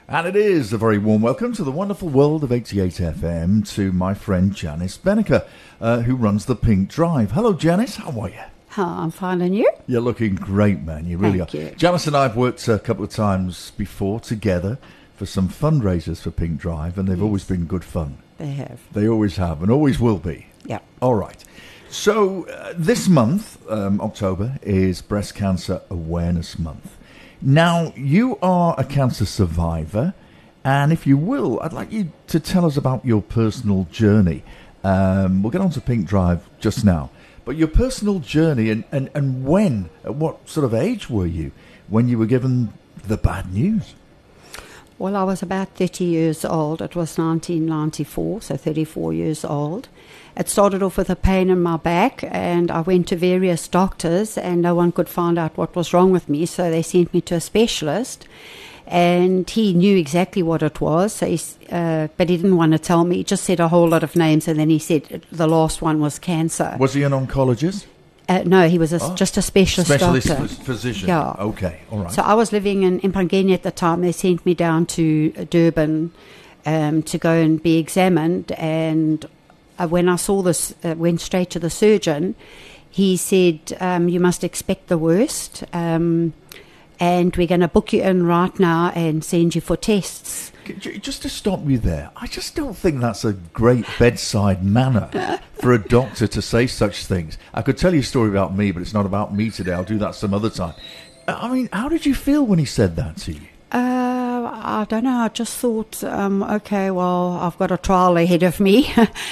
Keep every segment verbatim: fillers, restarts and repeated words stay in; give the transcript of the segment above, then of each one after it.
And it is a very warm welcome to the wonderful world of eighty-eight F M to my friend Janice Benniker, uh, who runs the Pink Drive. Hello, Janice. How are you? Oh, I'm fine, and you? You're looking great, man. You really Thank are. you. Janice and I have worked a couple of times before together for some fundraisers for Pink Drive, and they've Yes. always been good fun. They have. They always have, and always will be. Yeah. All right. So uh, this month, um, October, is Breast Cancer Awareness Month. Now, you are a cancer survivor, and if you will, I'd like you to tell us about your personal journey. Um, we'll get on to Pink Drive just now. But your personal journey and, and, and when, at what sort of age were you when you were given the bad news? Well, I was about thirty years old. It was nineteen ninety-four, so thirty-four years old. It started off with a pain in my back, and I went to various doctors, and no one could find out what was wrong with me, so they sent me to a specialist, and he knew exactly what it was, so he, uh, but he didn't want to tell me. He just said a whole lot of names, and then he said the last one was cancer. Was he an oncologist? Uh, no, he was a, Oh. just a specialist, Specialist doctor. phys- physician. Yeah. Okay, all right. So I was living in Impangeni at the time. They sent me down to Durban um, to go and be examined. And uh, when I saw this, uh, went straight to the surgeon. He said, um, you must expect the worst. Um, and we're going to book you in right now and send you for tests. J- Just to stop you there, I just don't think that's a great bedside manner for a doctor to say such things. I could tell you a story about me, but it's not about me today. I'll do that some other time. I mean, how did you feel when he said that to you? Uh, I don't know. I just thought, um, okay, well, I've got a trial ahead of me.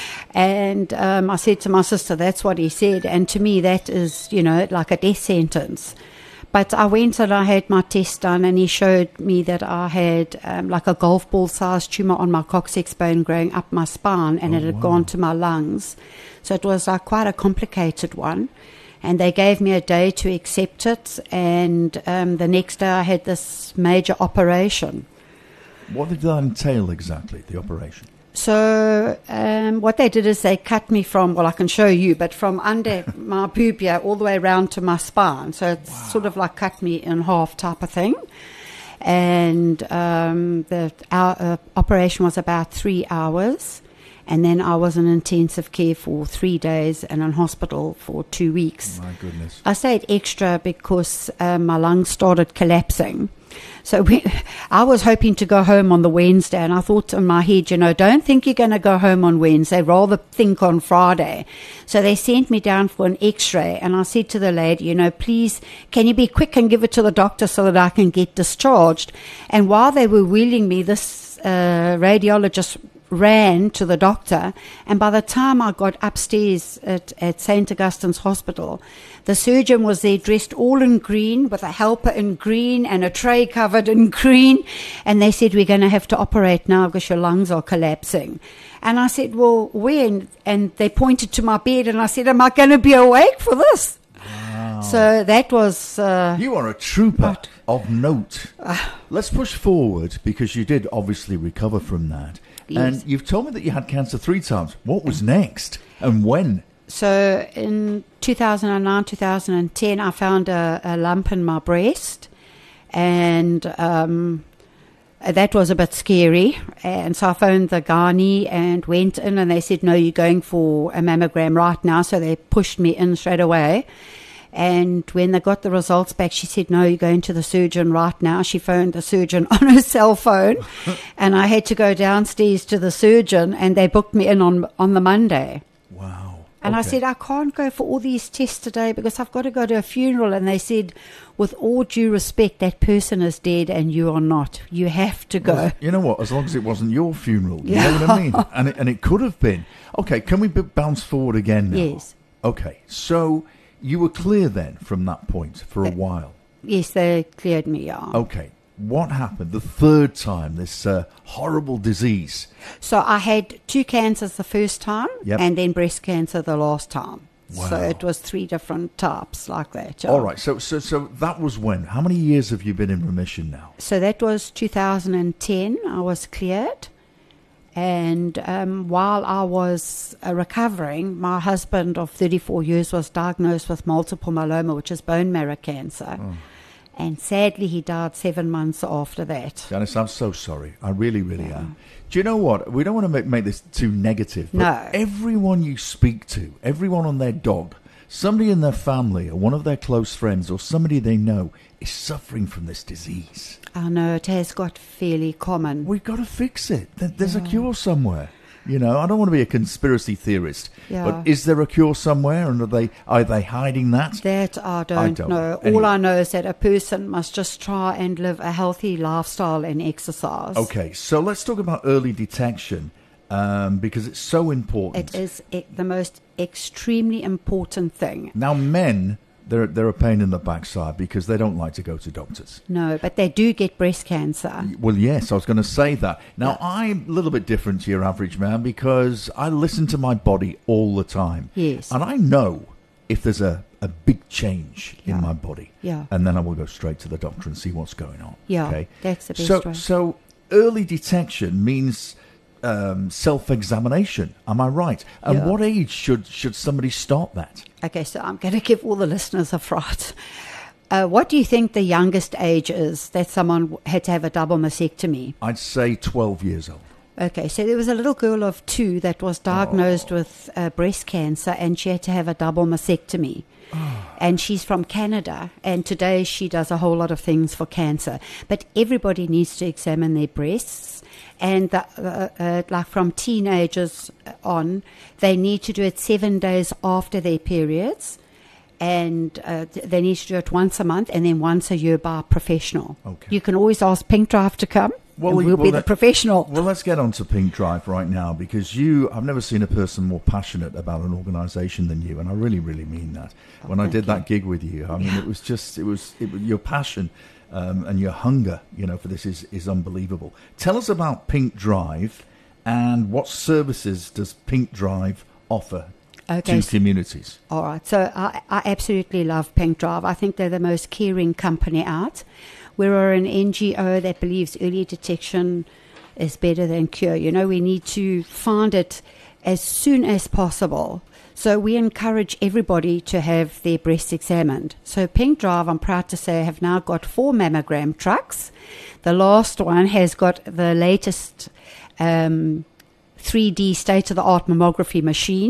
and um, I said to my sister, that's what he said. And to me, that is, you know, like a death sentence. But I went and I had my test done, and he showed me that I had um, like a golf ball sized tumour on my coccyx bone growing up my spine, and Oh, it had wow. gone to my lungs. So it was like quite a complicated one. And they gave me a day to accept it, and um, the next day I had this major operation. What did that entail exactly, the operation? So um, what they did is they cut me from, well, I can show you, but from under my pubia all the way around to my spine. So it's Wow. sort of like cut me in half type of thing. And um, the our, uh, operation was about three hours. And then I was in intensive care for three days and in hospital for two weeks. My goodness. I stayed extra because um, my lungs started collapsing. So we, I was hoping to go home on the Wednesday, and I thought in my head, you know, don't think you're going to go home on Wednesday, rather think on Friday. So they sent me down for an x-ray, and I said to the lady, you know, please, can you be quick and give it to the doctor so that I can get discharged? And while they were wheeling me, this uh, radiologist ran to the doctor, and by the time I got upstairs at, at Saint Augustine's Hospital, the surgeon was there dressed all in green with a helper in green and a tray covered in green, and they said, we're going to have to operate now because your lungs are collapsing. And I said, well, when? And they pointed to my bed, and I said, am I going to be awake for this? Wow. So that was... Uh, You are a trooper But- of note. Let's push forward, because you did obviously recover from that. Yes. And you've told me that you had cancer three times. What was next and when? So in two thousand nine, two thousand ten, I found a, a lump in my breast, and um, that was a bit scary. And so I phoned the gynae and went in, and they said, no, you're going for a mammogram right now. So they pushed me in straight away. And when they got the results back, she said, no, you're going to the surgeon right now. She phoned the surgeon on her cell phone, and I had to go downstairs to the surgeon, and they booked me in on on the Monday. Wow. And I Okay. said, I can't go for all these tests today because I've got to go to a funeral. And they said, with all due respect, that person is dead and you are not. You have to go. Well, you know what? As long as it wasn't your funeral, you Yeah. know what I mean? And it, and it could have been. Okay, can we b- bounce forward again now? Yes. Okay, so you were clear then from that point for a Uh, while. Yes, they cleared me out. Okay, what happened the third time, this uh, horrible disease? So I had two cancers the first time, Yep. and then breast cancer the last time. So Wow. it was three different types like that. yeah. All right, so, so so that was when? How many years have you been in remission now? So that was two thousand ten. I was cleared. And um, while I was uh, recovering, my husband of thirty-four years was diagnosed with multiple myeloma, which is bone marrow cancer. Oh. And sadly, he died seven months after that. Janice, I'm so sorry. I really, really yeah. am. Do you know what? We don't want to make, make this too negative, but no. everyone you speak to, everyone on their dog, somebody in their family or one of their close friends or somebody they know is suffering from this disease. I know, it has got fairly common. We've got to fix it. There's yeah. a cure somewhere. You know, I don't want to be a conspiracy theorist, yeah. but is there a cure somewhere, and are they are they hiding that? That I don't, I don't know. Anyway. All I know is that a person must just try and live a healthy lifestyle and exercise. Okay, so let's talk about early detection, um, because it's so important. It is e- the most extremely important thing. Now, men, they're, they're a pain in the backside because they don't like to go to doctors. No, but they do get breast cancer. Well, yes, I was going to say that. Now, yeah. I'm a little bit different to your average man because I listen to my body all the time. Yes. And I know if there's a, a big change yeah. in my body. Yeah. And then I will go straight to the doctor and see what's going on. Yeah, okay? that's the best so, way. So early detection means um, self-examination. Am I right? And yeah. what age should, should somebody start that? Okay, so I'm going to give all the listeners a fright. Uh, what do you think the youngest age is that someone had to have a double mastectomy? I'd say twelve years old. Okay, so there was a little girl of two that was diagnosed oh. with uh, breast cancer, and she had to have a double mastectomy. Oh. And she's from Canada, and today she does a whole lot of things for cancer. But everybody needs to examine their breasts, and the, uh, uh, like from teenagers on, they need to do it seven days after their periods. And uh, they need to do it once a month and then once a year by a professional. Okay. You can always ask Pink Drive to come. Well, and we'll, well be that, the professional. Well, let's get on to Pink Drive right now, because you, I've never seen a person more passionate about an organisation than you, and I really, really mean that. Oh, when I did you. that gig with you, I mean, yeah. it was just, it was, it was your passion um, and your hunger, you know, for this is, is unbelievable. Tell us about Pink Drive and what services does Pink Drive offer Okay. to communities. All right. So I, I absolutely love Pink Drive. I think they're the most caring company out. We're an N G O that believes early detection is better than cure. You know, we need to find it as soon as possible. So we encourage everybody to have their breasts examined. So Pink Drive, I'm proud to say, have now got four mammogram trucks. The last one has got the latest um, three D state-of-the-art mammography machine.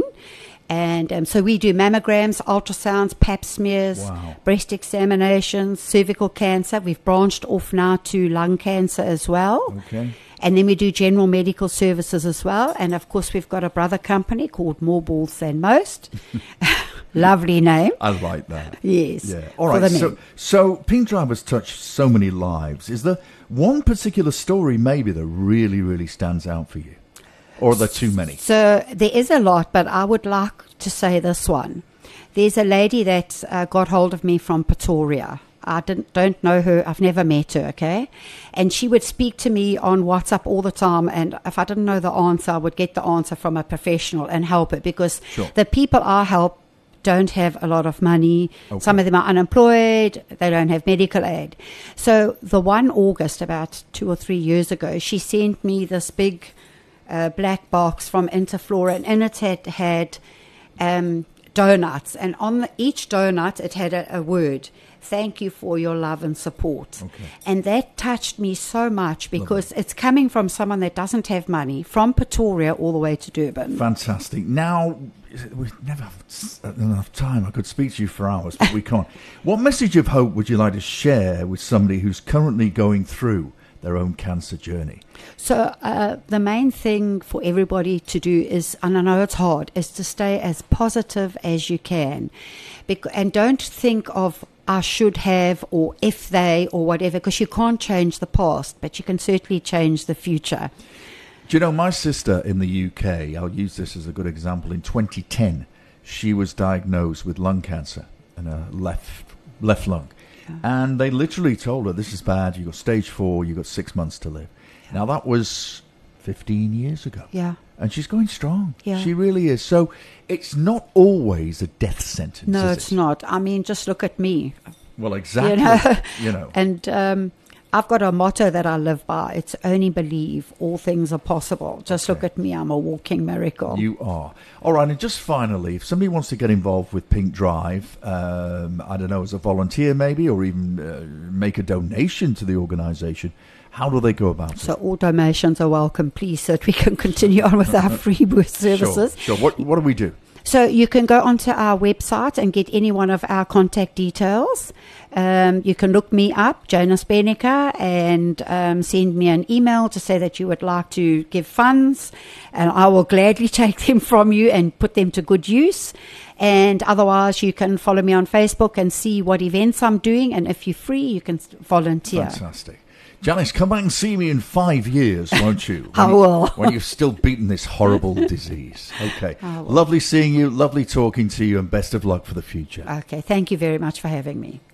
And um, so we do mammograms, ultrasounds, pap smears, wow. breast examinations, cervical cancer. We've branched off now to lung cancer as well. Okay. And then we do general medical services as well. And, of course, we've got a brother company called More Balls Than Most. Lovely name. I like that. Yes. Yeah. All right. So, so Pink Drive has touched so many lives. Is there one particular story maybe that really, really stands out for you? Or are there too many? So there is a lot, but I would like to say this one. There's a lady that uh, got hold of me from Pretoria. I didn't, don't know her. I've never met her, okay? And she would speak to me on WhatsApp all the time, and if I didn't know the answer, I would get the answer from a professional and help her, because sure. the people I help don't have a lot of money. Okay. Some of them are unemployed. They don't have medical aid. So the one August, about two or three years ago, she sent me this big uh, black box from Interflora, and in it had, had um, donuts. And on the, each donut, it had a, a word. Thank you for your love and support. Okay. And that touched me so much, because Lovely. It's coming from someone that doesn't have money, from Pretoria all the way to Durban. Fantastic. Now, we never have enough time. I could speak to you for hours, but we can't. What message of hope would you like to share with somebody who's currently going through their own cancer journey? So uh, the main thing for everybody to do is, and I know it's hard, is to stay as positive as you can. Bec- and don't think of I should have, or if they, or whatever, because you can't change the past, but you can certainly change the future. Do you know, my sister in the U K, I'll use this as a good example, in twenty ten, she was diagnosed with lung cancer in her left, left lung. Yeah. And they literally told her, this is bad, you've got stage four, you've got six months to live. Yeah. Now, that was fifteen years ago. Yeah. And she's going strong. Yeah. She really is. So it's not always a death sentence. No, is it's it? not. I mean, just look at me. Well, exactly. You know, you know. And um, I've got a motto that I live by. It's only believe, all things are possible. Just Okay. look at me, I'm a walking miracle. You are. All right, and just finally, if somebody wants to get involved with Pink Drive, um, I don't know, as a volunteer maybe, or even uh, make a donation to the organisation, how do they go about So it? all donations are welcome, please, so that we can continue on with our free booth services. Sure, sure. What, what do we do? So you can go onto our website and get any one of our contact details. Um, you can look me up, Jonas Benneker, and um, send me an email to say that you would like to give funds, and I will gladly take them from you and put them to good use. And otherwise, you can follow me on Facebook and see what events I'm doing, and if you're free, you can volunteer. Fantastic. Janice, come back and see me in five years, won't you? I When you- will. When you've still beaten this horrible disease. Okay. I will. Lovely seeing you, lovely talking to you, and best of luck for the future. Okay, thank you very much for having me.